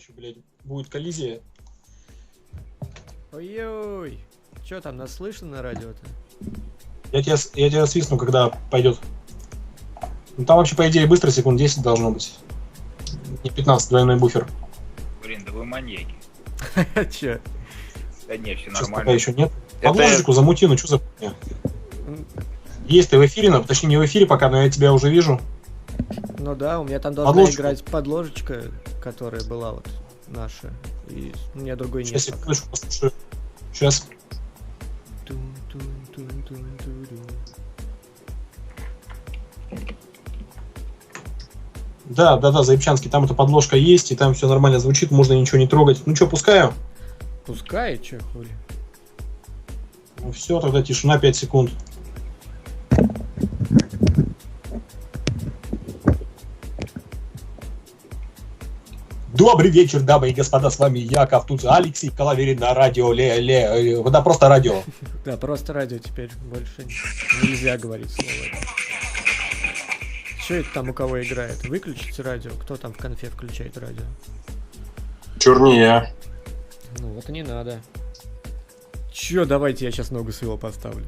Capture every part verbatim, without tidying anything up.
иначе, блядь, будет коллизия. Ой-ой, чё там, нас слышно на радио-то? Я тебя, я тебя свистну, когда пойдет. Ну там вообще, по идее, быстро секунд десять должно быть. Не пятнадцать, двойной буфер. Блин, да вы маньяки. Чё? Да не, все Сейчас нормально. пока еще нет. Это- Подложечку замути, ну что за хуйня? Есть ты в эфире, но, точнее не в эфире пока, но я тебя уже вижу. Ну да, у меня там должна Подложечку. играть подложечка, которая была вот наша. И у меня другой нет. Сейчас я секундочку послушаю. Сейчас. Тун-тун-тун-тун-тун. Да, да, да, Заебчанский, там эта подложка есть, и там все нормально звучит, можно ничего не трогать. Ну что, пускаю? Пускай, чё, хули. Ну все, тогда тишина пять секунд. Добрый вечер, дамы и господа, с вами я, Ковтуц, Алексей Коловерин на радио, ле, ле, да, просто радио. Да, просто радио теперь больше нельзя говорить слово. Что это там у кого играет? Выключите радио. Кто там в конфе включает радио? Чур не я. Ну вот и не надо. Чё, давайте я сейчас ногу своего поставлю.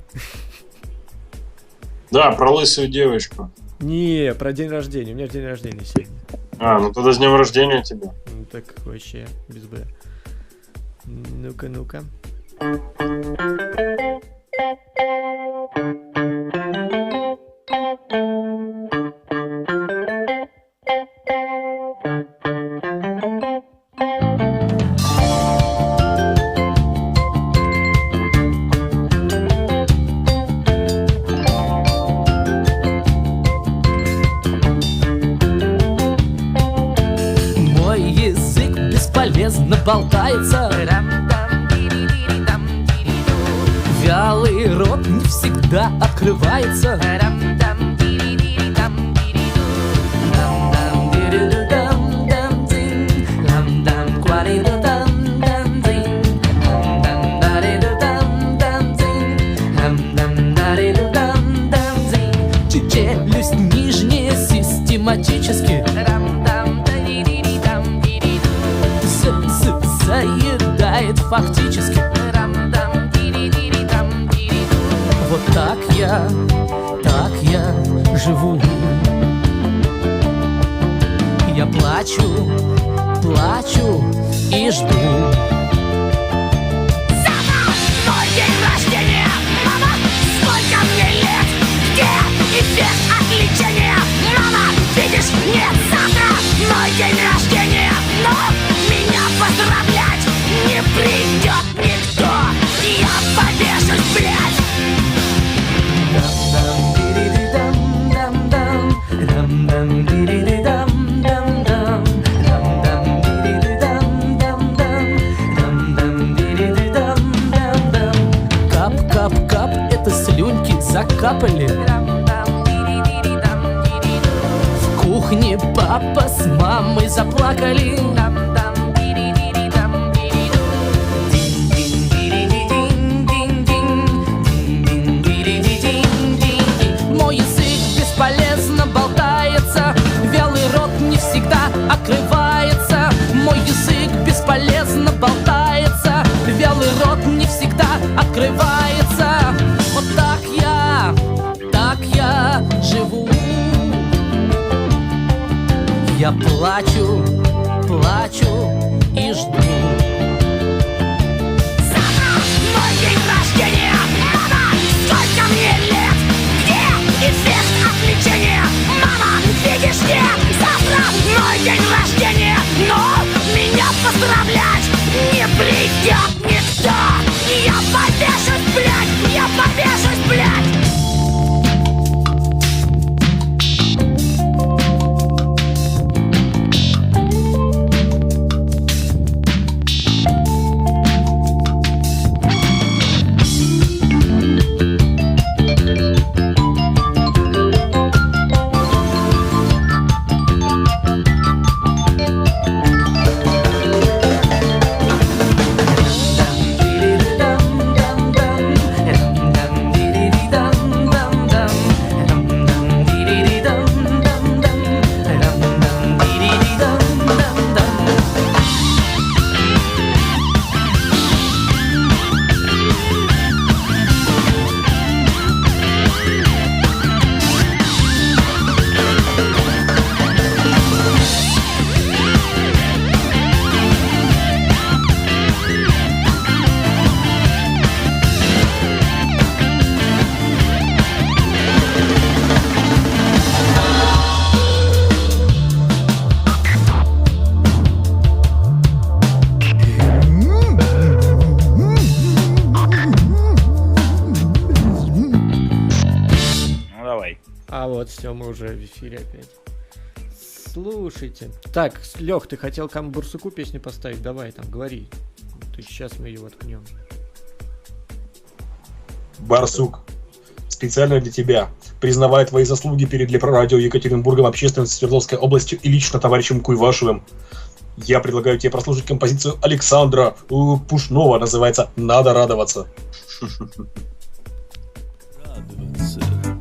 Да, про лысую девочку. Не, про день рождения. У меня день рождения сегодня. А, ну тогда с днем рождения тебя. Ну так вообще, без Б. Ну-ка, ну-ка. Мой язык бесполезно болтается, вялый рот не всегда открывается. Челюсть нижняя систематически заедает фактически. Вот так я, так я живу. Я плачу, плачу и жду. Мой день рождения, мама, сколько мне лет? Где эффект отвлечения? Мама, видишь, нет, завтра мой день рождения, но меня поздравлять не придет никто. Я повешусь, блядь. Кап-кап-кап, это слюньки закапали. В кухне папа с мамой заплакали. Мой язык бесполезно болтается, вялый рот не всегда открывается. Мой язык бесполезно болтается, вялый рот не всегда открывается. Вот так я, так я живу. Я плачу, плачу и жду. Завтра мой день рождения, мама, сколько мне лет? Где эффект отвлечения? Мама, видишь, нет, завтра мой день рождения, но меня поздравлять не придет никто. Я повешусь, блядь, я повешусь, блядь. Вот, все, мы уже в эфире опять. Слушайте. Так, Лех, ты хотел Кам Барсуку песню поставить? Давай, там, говори. То есть сейчас мы ее воткнем. Барсук, специально для тебя, признавая твои заслуги перед Лепрорадио Екатеринбургом, общественностью Свердловской областью и лично товарищем Куйвашевым, я предлагаю тебе прослушать композицию Александра Пушнова, называется «Надо радоваться». Радоваться.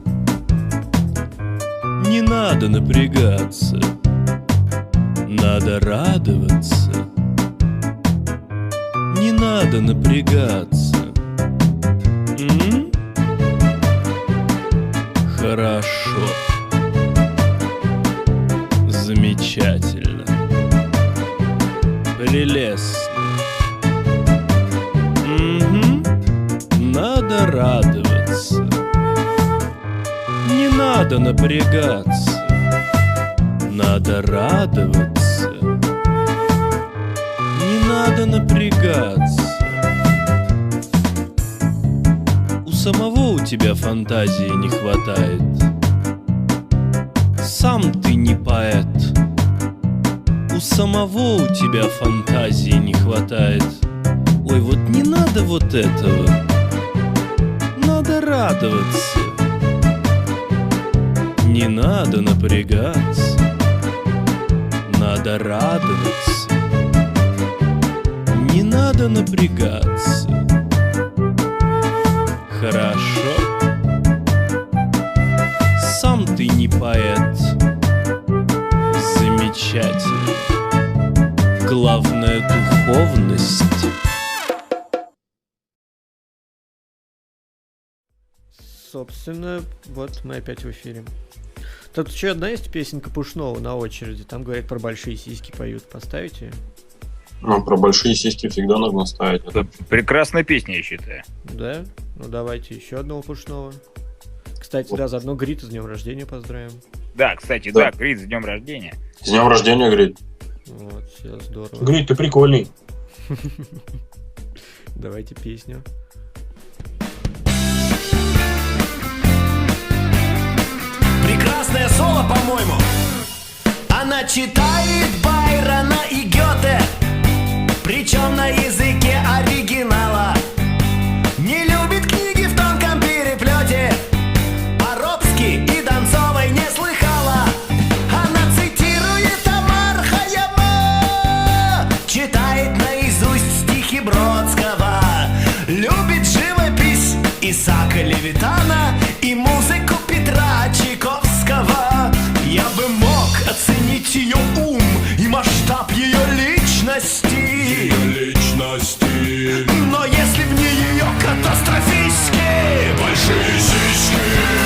Не надо напрягаться. Надо радоваться. Не надо напрягаться. М? Хорошо. Замечательно. Прелестно. Мгм. Надо радоваться. Не надо напрягаться. Надо радоваться. Не надо напрягаться. У самого у тебя фантазии не хватает. Сам ты не поэт. У самого у тебя фантазии не хватает. Ой, вот не надо вот этого. Надо радоваться. Не надо напрягаться. Надо радоваться. Не надо напрягаться. Хорошо. Сам ты не поэт. Замечательно. Главное — духовность. Собственно, вот мы опять в эфире. Тут еще одна есть песенка Пушнова на очереди. Там, говорят, про большие сиськи поют. Поставите? Ну, про большие сиськи всегда нужно ставить. Это прекрасная песня, я считаю. Да? Ну давайте еще одного Пушнова. Кстати, Вот. да, заодно Грита с днем рождения поздравим. Да, кстати, Да. да, Крит, с днем рождения. С днем рождения, говорит. Вот, все здорово. Говорит, ты прикольный. Давайте песню. Прекрасное соло, по-моему. Она читает Байрона и Гёте, причем на языке оригинала. Не любит книги в тонком переплете, по-робски и Донцовой не слыхала. Она цитирует Омар Хайяма, читает наизусть стихи Бродского, любит живопись Исаака Левитана и музыку Петра Чайковского. Я бы мог оценить ее ум и масштаб ее личности, ее личности. Но если в ней ее катастрофически большие сиськи,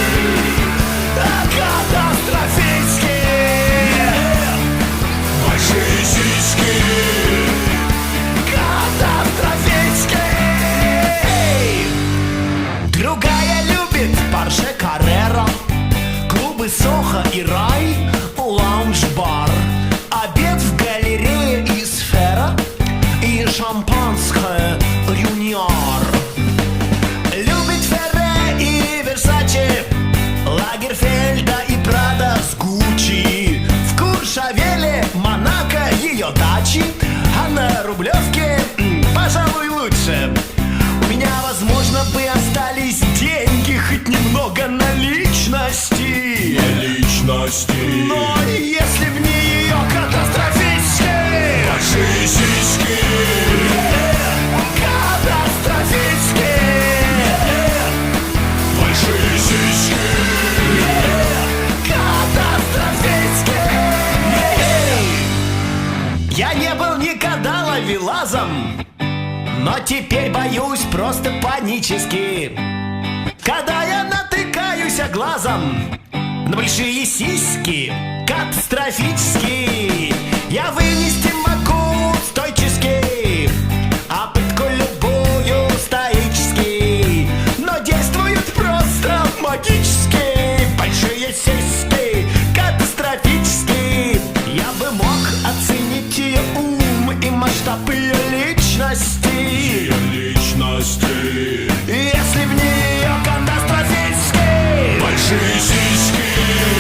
катастрофически большие сиськи, катастрофически. Другая любит Порше Каррера, клубы Сохо и Рай, лаунж-бар, обед в галерее и Сфера, и шампанское Юниор. Любит Ферре и Версаче, Лагерфельда и Прада с Гуччи. В Куршавеле, Монако, ее дачи, а на Рублевке, м, пожалуй, лучше. У меня, возможно, бы остались деньги, хоть немного наличности. Наличности. Но если в ней ее катастрофически большие сиськи, катастрофически большие сиськи, катастрофически. Я не был никогда ловелазом, но теперь боюсь просто панически, когда я натыкаюсь глазом на большие сиськи, катастрофически. Я вынести могу стойчески, а пытку любую стоически, но действуют просто магически. Большие сиськи, катастрофически. Я бы мог оценить ее ум и масштаб ее личности, ее личности. Если в нее катастрофически большие сиськи,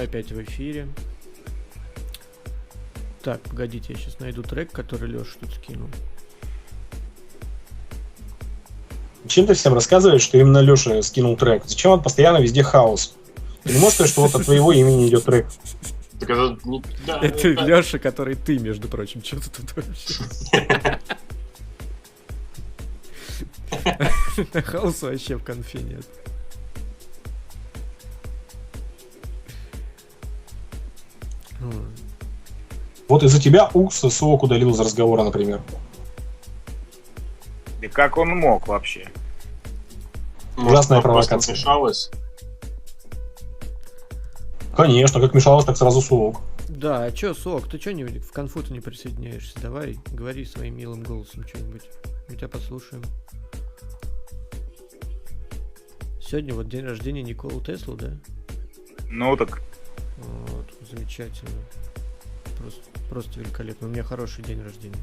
опять в эфире. Так, погодите, я сейчас найду трек, который Леша тут скинул. Чем ты всем рассказываешь, что именно Леша скинул трек? Зачем он постоянно везде хаос? Ты не можешь сказать, что вот от твоего имени идет трек? Так это... не- да, Это да. Леша, который ты, между прочим. Что ты тут вообще? Хаоса вообще в конфе нет. Ну, Вот из-за тебя Укс сок удалил из разговора, например. Да как он мог вообще? Может, Ужасная она просто провокация. вмешалась? Конечно, как мешалось, так сразу сок. Да, а чё, Сок, ты чё не в конфу-то не присоединяешься? Давай, говори своим милым голосом что-нибудь. Мы тебя послушаем. Сегодня вот день рождения Николы Теслы, да? Ну так, Вот, замечательно. Просто, просто великолепно. У меня хороший день рождения.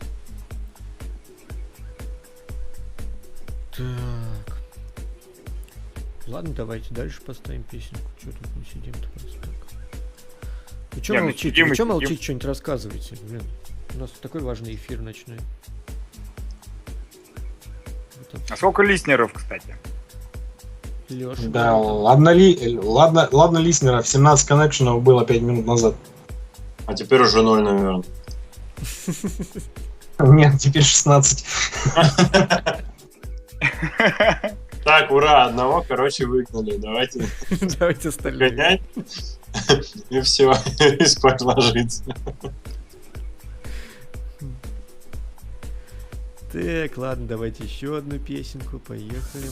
Так. Ладно, давайте дальше поставим песенку. Чё тут мы сидим-то просто так? Вы чё Не, мы молчите? сидим Вы и чё сидим. молчите, что-нибудь рассказывайте? Блин, у нас такой важный эфир ночной. Вот а сколько листнеров, кстати? Лёша. Да, ладно, ли, ладно, ладно, листнеров, семнадцать коннекшенов было пять минут назад. А теперь уже ноль, наверное. Нет, теперь шестнадцать. Так, ура, одного, короче, выгнали. Давайте Давайте остальные. гонять. И все, и спать ложиться. Так, ладно, давайте еще одну песенку. Поехали.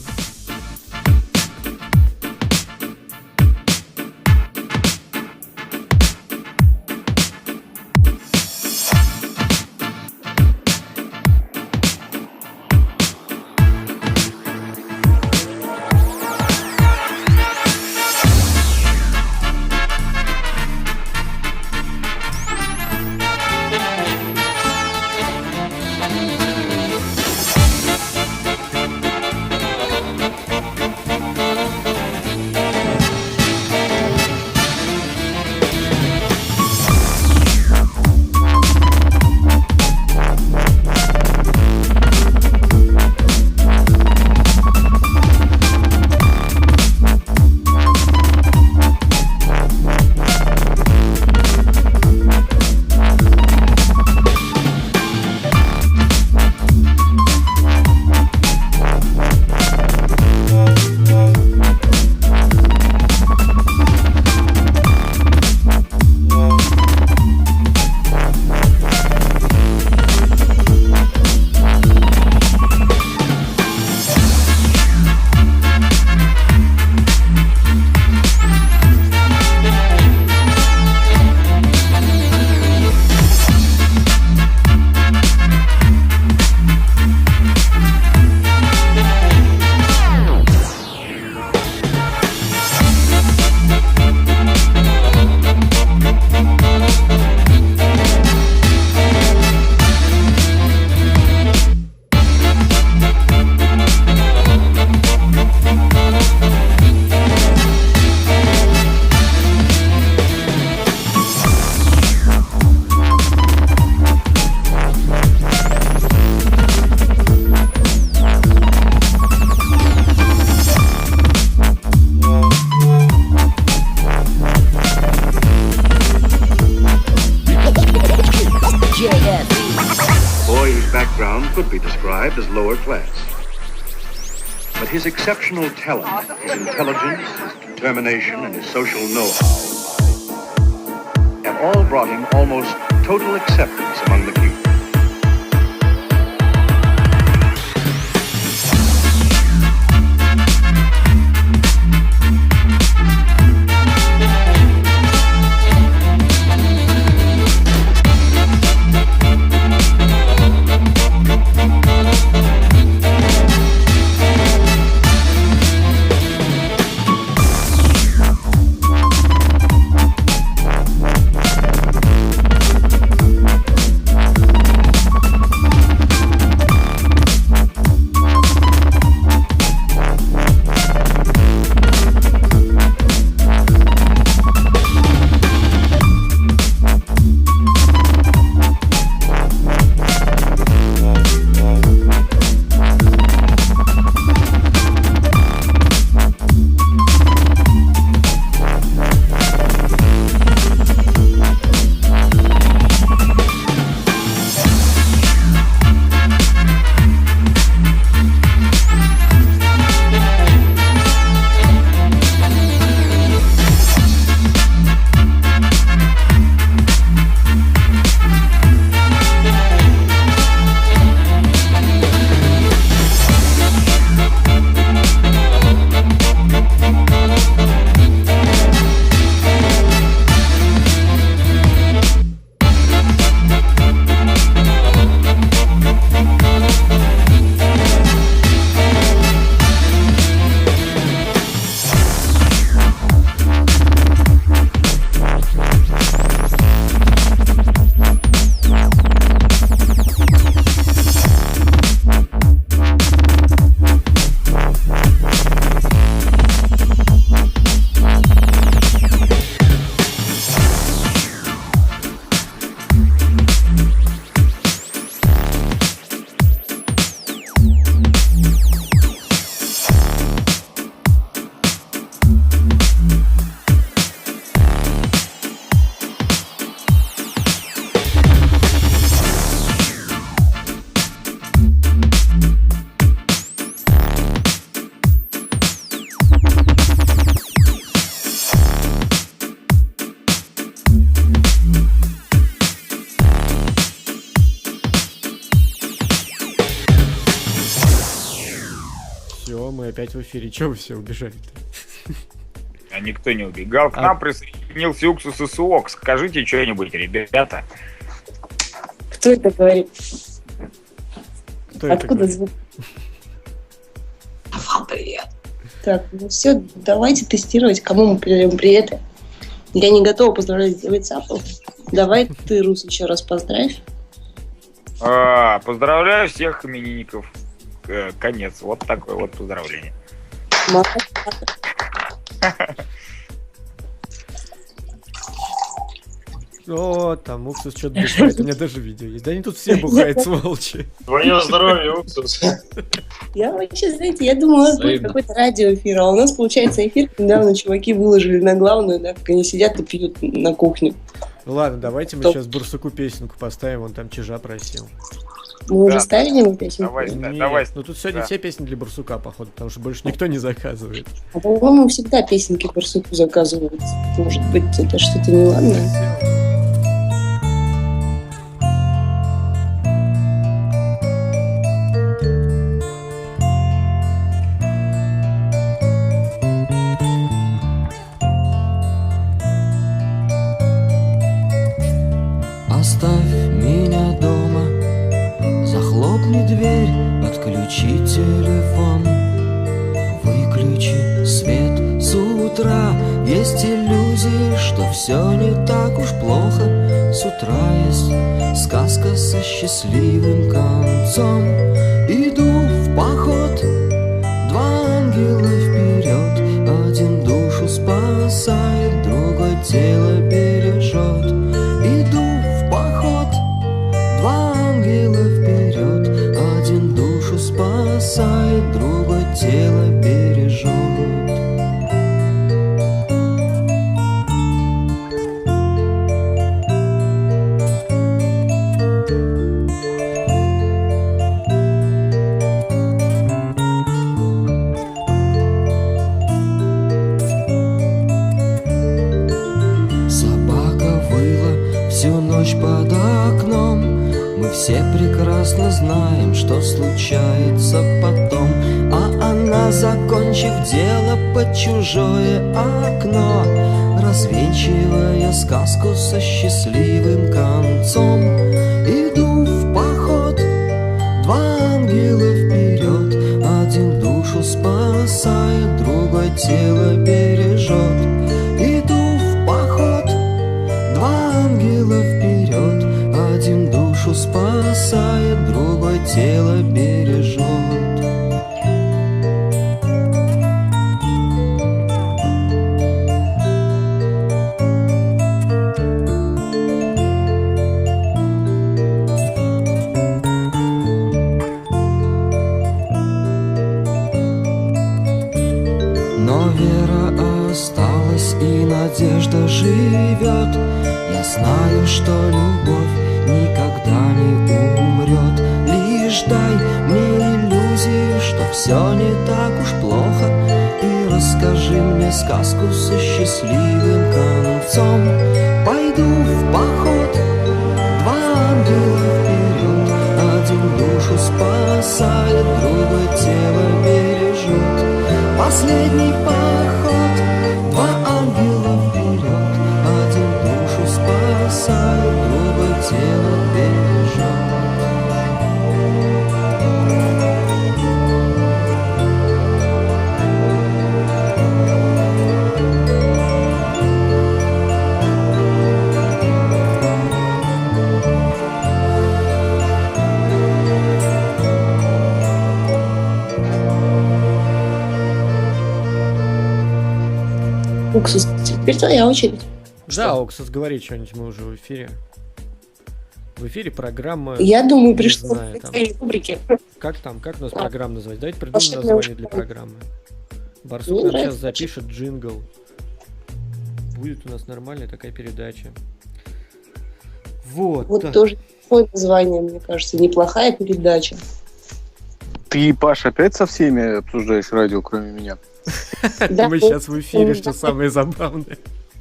Boy's background could be described as lower class. But his exceptional talent, his intelligence, his determination, and his social know-how have all brought him almost total acceptance among the people. мы опять в эфире. Чего вы все убежали-то? А никто не убегал. К А- нам присоединился Уксус и Суок. Скажите что-нибудь, ребята. Кто это говорит? Кто это Откуда говорит? звук? Вам привет. Так, ну все, давайте тестировать, кому мы передаем приветы. Я не готова поздравлять девятцапов. Давай ты, Рус, еще раз поздравь. А, поздравляю всех именинников. Э, Конец. Вот такое вот поздравление. Молодец. О, там уксус что-то бухает. У меня даже видео есть. Да они тут все бухают, сволочи. Твое здоровье, уксус. Я вообще, знаете, я думала, у нас будет какой-то радиоэфир, а у нас получается эфир, недавно чуваки выложили на главную, да, как они сидят и пьют на кухне. Ну ладно, давайте мы Топ. сейчас Бурсуку песенку поставим, он там Чижа просил. Мы уже Да. ставили ему песню? Давай, да, Нет, давай. ну тут сегодня Да. все песни для Бурсука, походу, потому что больше никто не заказывает. А по-моему, всегда песенки Барсуку заказывают. Может быть, это что-то неладное. Оставь меня дома, захлопни дверь, отключи телефон, выключи свет с утра. Есть иллюзии, что все не так уж плохо. С утра есть сказка со счастливым концом. Иду в поход, два ангела вперед, один душу спасает, другой тело бережет. Иду в поход, два ангела вперед, один душу спасает, другой тело бережет. Собака выла всю ночь под окном. Мы все прекрасно знаем, что случается потом. А она, закончив дело под чужое окно, развенчивая сказку со счастливым концом. Иду в поход, два ангела вперед, один душу спасает, другой тело бережет. Иду в поход, два ангела вперед, один душу спасает, другой тело бережет. Но вера осталась и надежда живет. Я знаю, что любовь никогда не умрет. Лишь дай мне иллюзию, что все не так уж плохо, и расскажи мне сказку со счастливым концом. Пойду в поход, два ангела вперед, один душу спасает, другой тело бережет. Последний поход, два ангела вперед, один душу спасает, другой тело бережет. Уксус, теперь твоя очередь. Да, Уксус, говори что-нибудь, мы уже в эфире. В эфире программа... Я думаю, не пришло знаю, к там. твоей рубрике. Как там, как у нас А. программа называется? Давайте придумаем Волшебное название для ушко. программы. Барсук Мне нам сейчас нравится. запишет джингл. Будет у нас нормальная такая передача. Вот. Вот так. тоже такое название, мне кажется, неплохая передача. Ты, Паш, опять со всеми обсуждаешь радио, кроме меня? Да, Мы вот. сейчас в эфире, что самое забавное.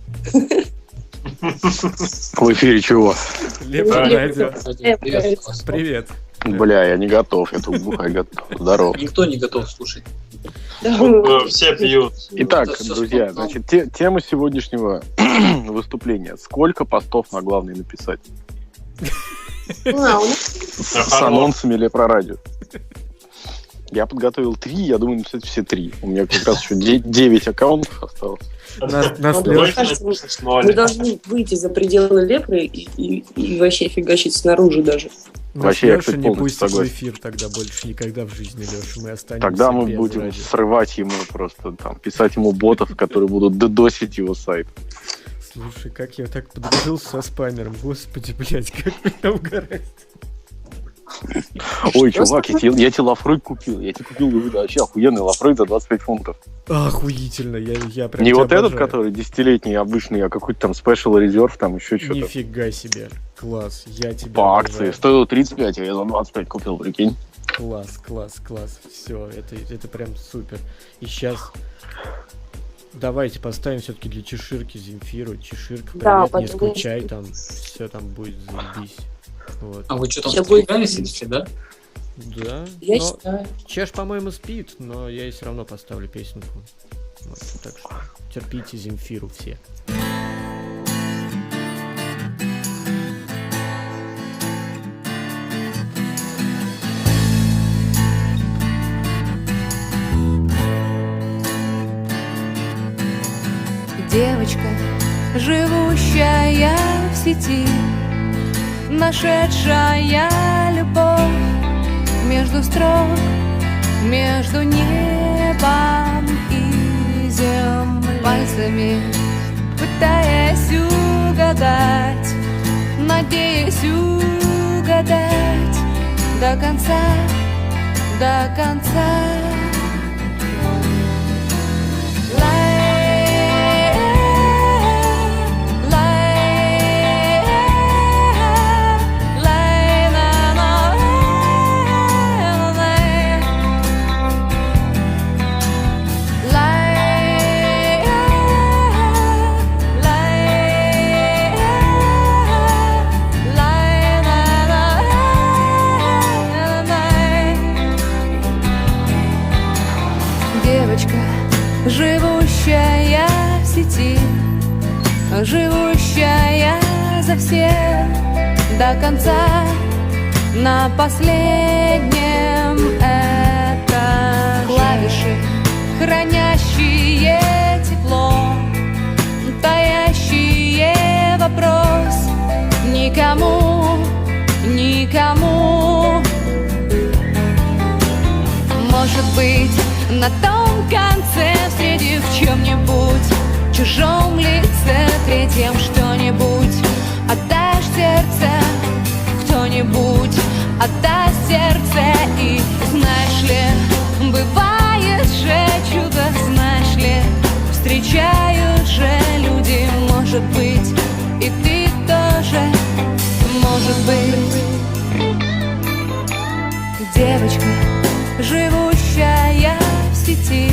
В эфире чего? Лепо Да. радио. Привет. Привет. Бля, я не готов, я тут бухать готов. Здорово. Никто не готов слушать. Э, Все пьют. Итак, друзья, значит, те- тема сегодняшнего выступления. Сколько постов на главный написать? А, у нас С анонсами или про радио? Я подготовил три, я думаю, написать все три. У меня как раз еще де- девять аккаунтов осталось. Нас, нас Надо, Лёша- мне кажется, мы должны выйти за пределы лепры и, и- и вообще фигачить снаружи даже. нас Вообще, я, Лёша кстати, не полностью пустит в согласен. эфир тогда больше никогда в жизни, Леша. Мы останемся Тогда мы без будем радио. срывать ему просто, там, писать ему ботов, которые будут додосить его сайт. Слушай, как я так подружился со спамером. Господи, блядь, как меня угорать. Ой, чувак, я тебе, я тебе лафрыг купил. Я тебе купил вообще охуенный лафрыг за двадцать пять фунтов. Охуительно, я, я прям Не тебя вот этот, обожаю. который десятилетний, обычный, а какой-то там Special Reserve, там еще что-то. Нифига себе. Класс, я тебя По обожаю. акции. Стоило тридцать пять, а я за двадцать пять купил, прикинь. Класс, класс, класс. Все, это, это прям супер. И сейчас давайте поставим все-таки для Чеширки Земфиру. Чеширка, привет, Да, не потому скучай, что- там все там будет заебись. Вот. А вы что там Сейчас будет- стригали сидите, да? Да. Я но считаю. Чеш, по-моему, спит, но я ей все равно поставлю песенку. Вот, так что терпите Земфиру все. Девочка, живущая в сети, нашедшая любовь между строк, между небом и землей, пальцами пытаясь угадать, надеясь угадать до конца, до конца. Девочка, живущая в сети, живущая за всех до конца, на последнем это клавиши, хранящие тепло, таящие вопрос никому, никому. Может быть, на том конце, встретив в чем-нибудь чужом лице, третьем что-нибудь, отдашь сердце, кто-нибудь отдаст сердце. И знаешь ли, бывает же чудо, знаешь ли, встречают же люди, может быть, и ты тоже, может быть. Девочка, живущая в сети,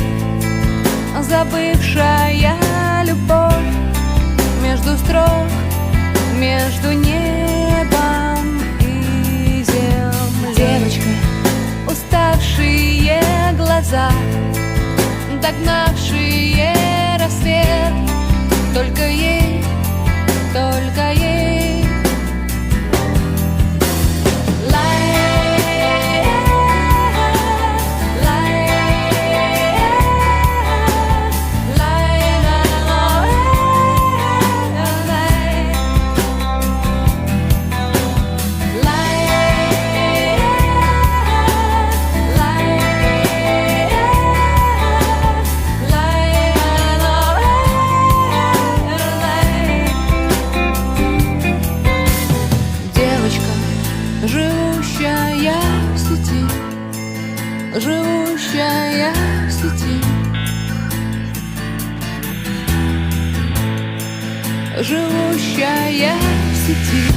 забывшая любовь между строк, между небом и землей. Девочка, уставшие глаза, догнавшие рассвет, только ей, только ей. Живущая в сети, живущая в сети, живущая в сети.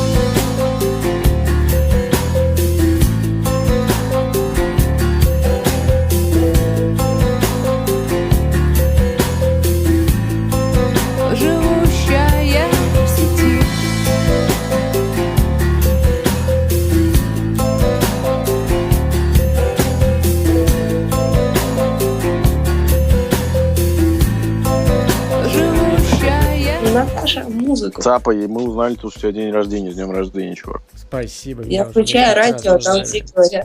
Живущая в сети. Цапа, и мы узнали, что у тебя день рождения. С днем рождения, чувак. Спасибо. Я включаю радио, там все говорят.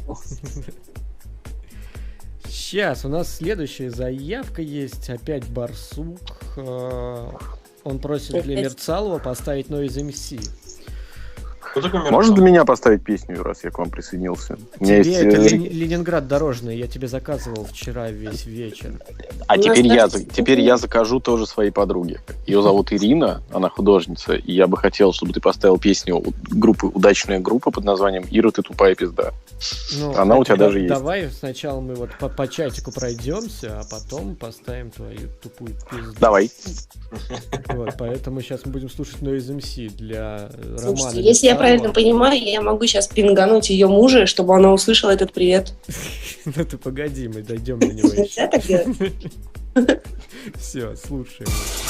Сейчас, у нас следующая заявка есть. Опять Барсук. Э, Он просит для Мерцалова поставить Noise эм си. Можно для меня поставить песню, раз я к вам присоединился? У меня Тебе есть... это э, Лени- Ленинград дорожный, я тебе заказывал вчера весь вечер. А теперь я, за- теперь я закажу тоже своей подруге. Ее зовут Ирина, она художница, и я бы хотел, чтобы ты поставил песню у- группы «Удачная группа» под названием «Ира, ты тупая пизда». Ну, Она у тебя да- даже есть. Давай сначала мы вот по, по чатику пройдемся, а потом поставим твою тупую пизду. Давай. Вот, поэтому сейчас мы будем слушать Noise эм си для э, Романа. Слушайте, если я Мерцалова. правильно понимаю, я могу сейчас пингануть ее мужа, чтобы она услышала этот привет. Ну ты погоди, мы дойдем до него Нельзя так делать? Все, слушаем.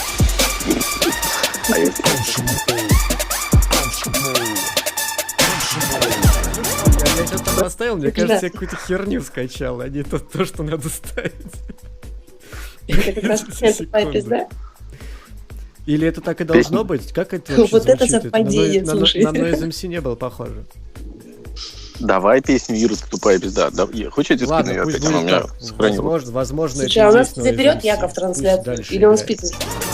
Я, я что-то поставил, мне кажется, я какую-то херню скачал, а не то, то что надо ставить. Это как раз тупая пизда. Или это так и должно быть? Как это вообще Вот это звучит? совпадение, на, Ной- слушай. на, на Noise эм си не было похоже. Давай песню «Ира, ты тупая пизда». Да, я- хочешь, я тебе Ладно, скину? пусть Опять она у будет меня так. сохранилась. Возможно, возможно, Слушай, это а у и нас есть Noise заберет эм си. Яков Пусть трансляцию? дальше Или он играет. спит уже?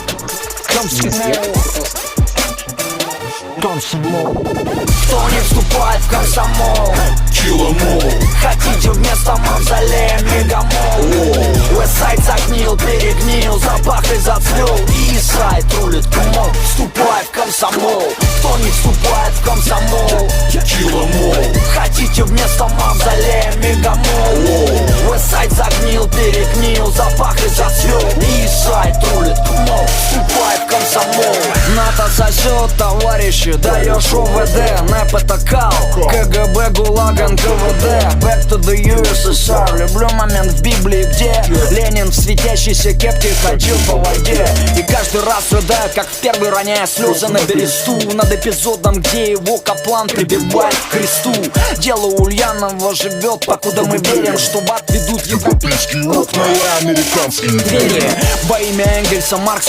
Кто не вступает в комсомол? Киломол. Хотите вместо мавзолея мегамол? Уэсайд загнил, перегнил, запах и зацвел. Исайд рулит кумол. Вступай в комсомол. Кто не вступает в комсомол? Киломол. Хотите вместо мавзолея мегамол? Уэсайд загнил, перегнил, запах и зацвел. Исайд рулит кумол. Вступай в комсомол. НАТО сосет, товарищи, даешь ОВД. НЭП это кал, КГБ, ГУЛАГ, эн ка вэ дэ. Back to the ю эс эс ар. Люблю момент в Библии, где Ленин в светящейся кепке ходил по воде. И каждый раз рыдает, как в первый, роняя слезы на бересту. Над эпизодом, где его Каплан прибивает к кресту. Дело Ульянова живет, покуда мы верим, что бат ведут европейские окна и американские двери. Во имя Энгельса, Маркса